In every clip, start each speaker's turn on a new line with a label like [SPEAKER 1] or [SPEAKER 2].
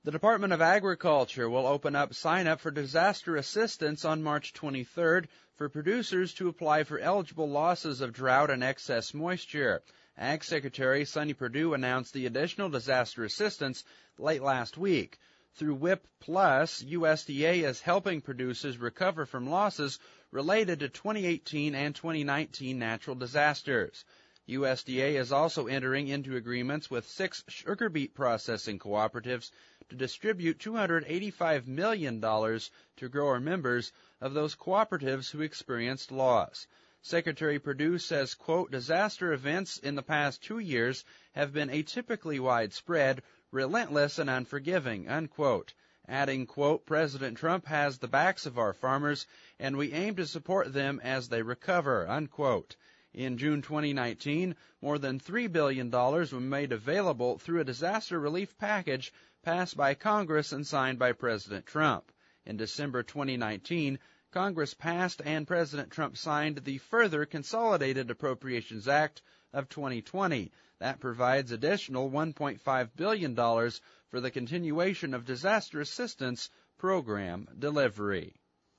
[SPEAKER 1] The Department of Agriculture will open up sign-up for disaster assistance on March 23rd for producers to apply for eligible losses of drought and excess moisture. Ag Secretary Sonny Perdue announced the additional disaster assistance late last week. Through WIP Plus, USDA is helping producers recover from losses related to 2018 and 2019 natural disasters. USDA is also entering into agreements with 6 sugar beet processing cooperatives to distribute $285 million to grower members of those cooperatives who experienced loss. Secretary Perdue says, quote, disaster events in the past 2 years have been atypically widespread, relentless, and unforgiving, unquote. Adding, quote, President Trump has the backs of our farmers, and we aim to support them as they recover, unquote. In June 2019, more than $3 billion were made available through a disaster relief package passed by Congress and signed by President Trump. In December 2019, Congress passed and President Trump signed the further Consolidated Appropriations Act of 2020. That provides additional $1.5 billion for the continuation of disaster assistance program delivery.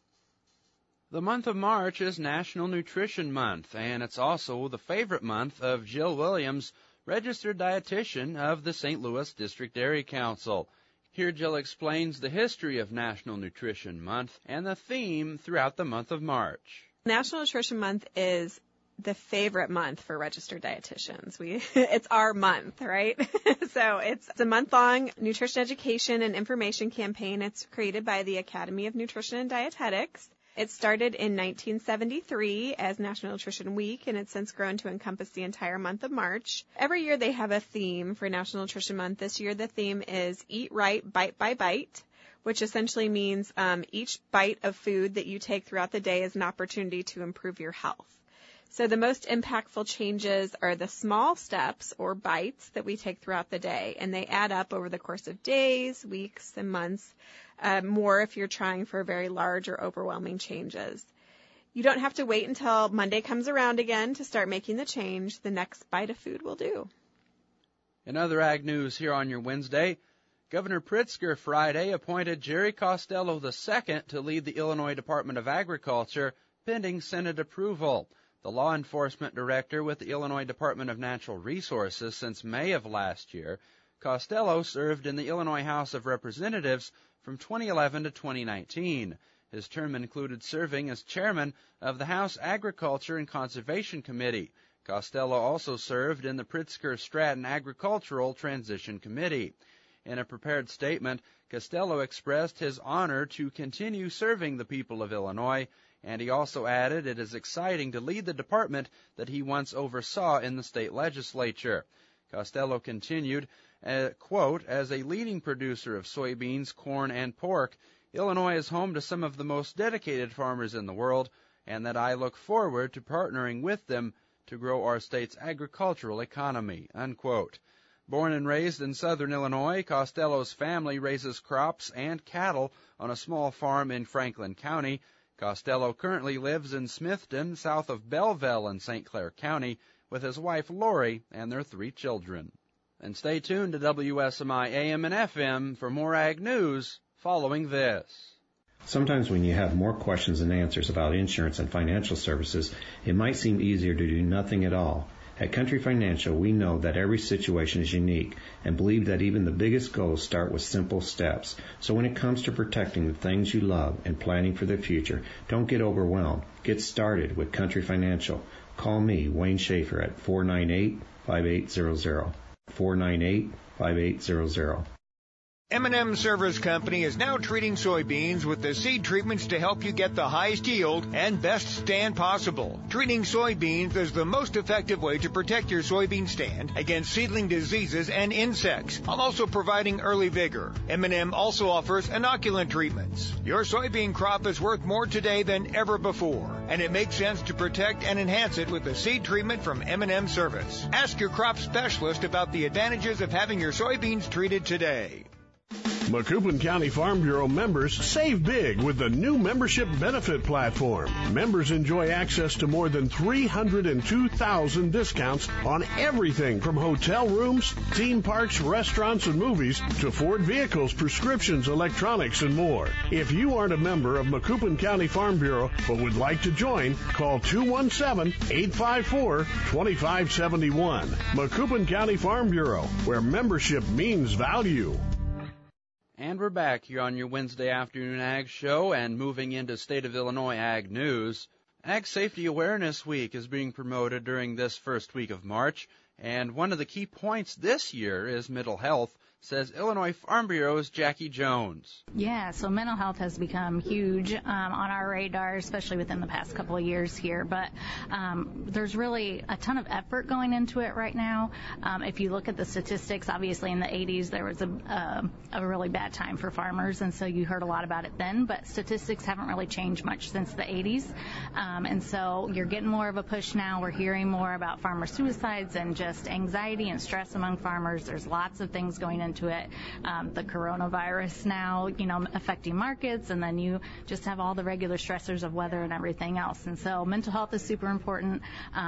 [SPEAKER 1] The month of March is National Nutrition Month, and it's also the favorite month of Jill Williams, registered dietitian of the St. Louis District Dairy Council. Here Jill explains the history of National Nutrition Month and the theme throughout the month of March.
[SPEAKER 2] National Nutrition Month is the favorite month for registered dietitians. It's our month, right? So it's a month-long nutrition education and information campaign. It's created by the Academy of Nutrition and Dietetics. It started in 1973 as National Nutrition Week, and it's since grown to encompass the entire month of March. Every year they have a theme for National Nutrition Month. This year the theme is Eat Right, Bite by Bite, which essentially means each bite of food that you take throughout the day is an opportunity to improve your health. So the most impactful changes are the small steps or bites that we take throughout the day, and they add up over the course of days, weeks, and months, more if you're trying for very large or overwhelming changes. You don't have to wait until Monday comes around again to start making the change. The next bite of food will do.
[SPEAKER 1] In other ag news here on your Wednesday, Governor Pritzker Friday appointed Jerry Costello II to lead the Illinois Department of Agriculture, pending Senate approval. The law enforcement director with the Illinois Department of Natural Resources since May of last year, Costello served in the Illinois House of Representatives from 2011 to 2019. His term included serving as chairman of the House Agriculture and Conservation Committee. Costello also served in the Pritzker-Stratton Agricultural Transition Committee. In a prepared statement, Costello expressed his honor to continue serving the people of Illinois, and he also added it is exciting to lead the department that he once oversaw in the state legislature. Costello continued, quote, as a leading producer of soybeans, corn, and pork, Illinois is home to some of the most dedicated farmers in the world, and that I look forward to partnering with them to grow our state's agricultural economy, unquote. Born and raised in southern Illinois, Costello's family raises crops and cattle on a small farm in Franklin County. Costello currently lives in Smithton, south of Belleville in St. Clair County, with his wife Lori and their 3 children. And stay tuned to WSMI AM and FM for more ag news following this.
[SPEAKER 3] Sometimes when you have more questions than answers about insurance and financial services, it might seem easier to do nothing at all. At Country Financial, we know that every situation is unique and believe that even the biggest goals start with simple steps. So when it comes to protecting the things you love and planning for the future, don't get overwhelmed. Get started with Country Financial. Call me, Wayne Schaefer, at 498-5800. 498-5800.
[SPEAKER 4] M&M Service Company is now treating soybeans with the seed treatments to help you get the highest yield and best stand possible. Treating soybeans is the most effective way to protect your soybean stand against seedling diseases and insects, while also providing early vigor. M&M also offers inoculant treatments. Your soybean crop is worth more today than ever before, and it makes sense to protect and enhance it with the seed treatment from M&M Service. Ask your crop specialist about the advantages of having your soybeans treated today.
[SPEAKER 5] Macoupin County Farm Bureau members save big with the new membership benefit platform. Members enjoy access to more than 302,000 discounts on everything from hotel rooms, theme parks, restaurants, and movies to Ford vehicles, prescriptions, electronics, and more. If you aren't a member of Macoupin County Farm Bureau but would like to join, call 217-854-2571. Macoupin County Farm Bureau, where membership means value.
[SPEAKER 1] And we're back here on your Wednesday afternoon Ag Show, and moving into State of Illinois Ag News. Ag Safety Awareness Week is being promoted during this first week of March, and one of the key points this year is mental health, says Illinois Farm Bureau's Jackie Jones.
[SPEAKER 6] Yeah, so mental health has become huge on our radar, especially within the past couple of years here. But there's really a ton of effort going into it right now. If you look at the statistics, obviously in the 80s there was a really bad time for farmers, and so you heard a lot about it then. But statistics haven't really changed much since the 80s. And so you're getting more of a push now. We're hearing more about farmer suicides and just anxiety and stress among farmers. There's lots of things going into it. The coronavirus now, affecting markets, and then you just have all the regular stressors of weather and everything else. And so mental health is super important.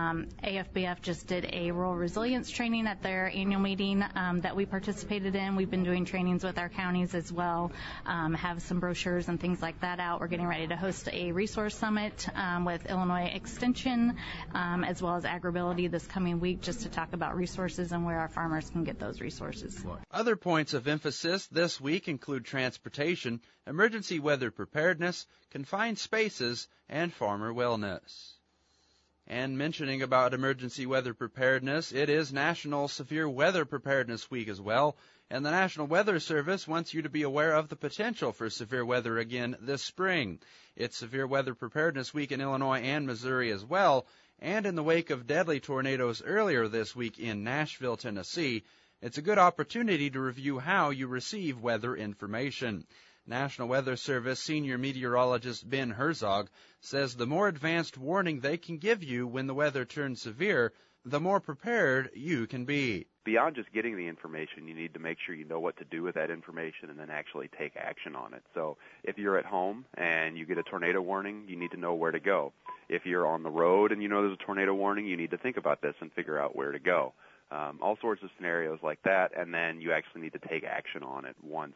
[SPEAKER 6] AFBF just did a rural resilience training at their annual meeting that we participated in. We've been doing trainings with our counties as well, have some brochures and things like that out. We're getting ready to host a resource summit with Illinois Extension as well as Agribility this coming week, just to talk about resources and where our farmers can get those resources.
[SPEAKER 1] Other points of emphasis this week include transportation, emergency weather preparedness, confined spaces, and farmer wellness. And mentioning about emergency weather preparedness, it is National Severe Weather Preparedness Week as well, and the National Weather Service wants you to be aware of the potential for severe weather again this spring. It's Severe Weather Preparedness Week in Illinois and Missouri as well, and in the wake of deadly tornadoes earlier this week in Nashville, Tennessee, it's a good opportunity to review how you receive weather information. National Weather Service Senior Meteorologist Ben Herzog says the more advanced warning they can give you when the weather turns severe, the more prepared you can be.
[SPEAKER 7] Beyond just getting the information, you need to make sure you know what to do with that information and then actually take action on it. So if you're at home and you get a tornado warning, you need to know where to go. If you're on the road and you know there's a tornado warning, you need to think about this and figure out where to go. All sorts of scenarios like that, and then you actually need to take action on it once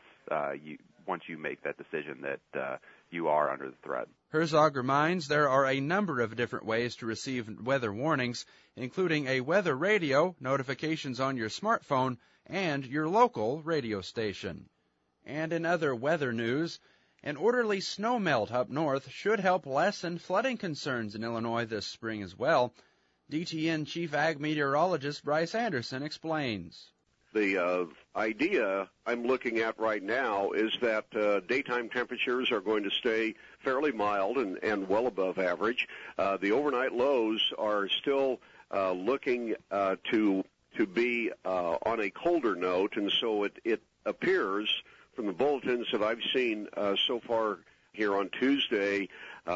[SPEAKER 7] you make that decision that you are under the threat.
[SPEAKER 1] Herzog reminds there are a number of different ways to receive weather warnings, including a weather radio, notifications on your smartphone, and your local radio station. And in other weather news, an orderly snowmelt up north should help lessen flooding concerns in Illinois this spring as well. DTN Chief Ag Meteorologist Bryce Anderson explains.
[SPEAKER 8] The idea I'm looking at right now is that daytime temperatures are going to stay fairly mild and well above average. The overnight lows are still looking to be on a colder note, and so it appears from the bulletins that I've seen so far here on Tuesday,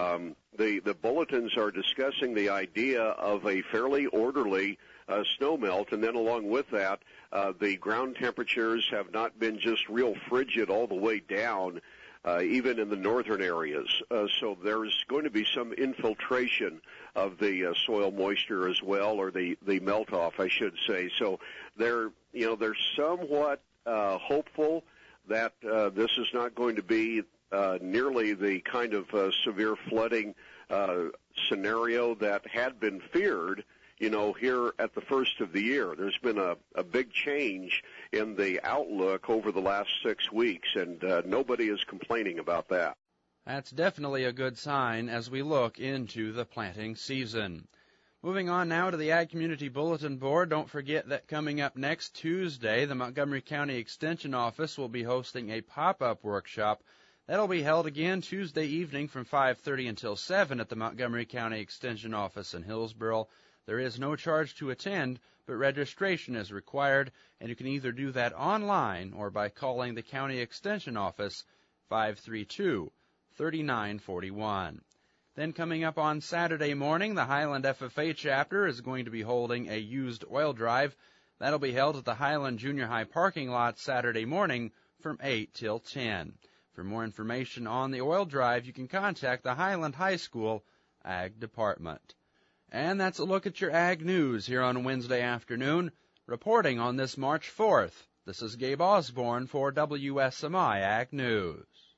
[SPEAKER 8] the bulletins are discussing the idea of a fairly orderly snowmelt, and then along with that, the ground temperatures have not been just real frigid all the way down, even in the northern areas. So there's going to be some infiltration of the soil moisture as well, or the melt-off, I should say. So they're somewhat hopeful that this is not going to be nearly the kind of severe flooding scenario that had been feared, here at the first of the year. There's been a big change in the outlook over the last 6 weeks, and nobody is complaining about that.
[SPEAKER 1] That's definitely a good sign as we look into the planting season. Moving on now to the Ag Community Bulletin Board, don't forget that coming up next Tuesday, the Montgomery County Extension Office will be hosting a pop-up workshop. That'll be held again Tuesday evening from 5:30 until 7 at the Montgomery County Extension Office in Hillsboro. There is no charge to attend, but registration is required, and you can either do that online or by calling the County Extension Office 532-3941. Then coming up on Saturday morning, the Highland FFA chapter is going to be holding a used oil drive. That'll be held at the Highland Junior High parking lot Saturday morning from 8 till 10. For more information on the oil drive, you can contact the Highland High School Ag Department. And that's a look at your Ag News here on Wednesday afternoon. Reporting on this March 4th, this is Gabe Osborne for WSMI Ag News.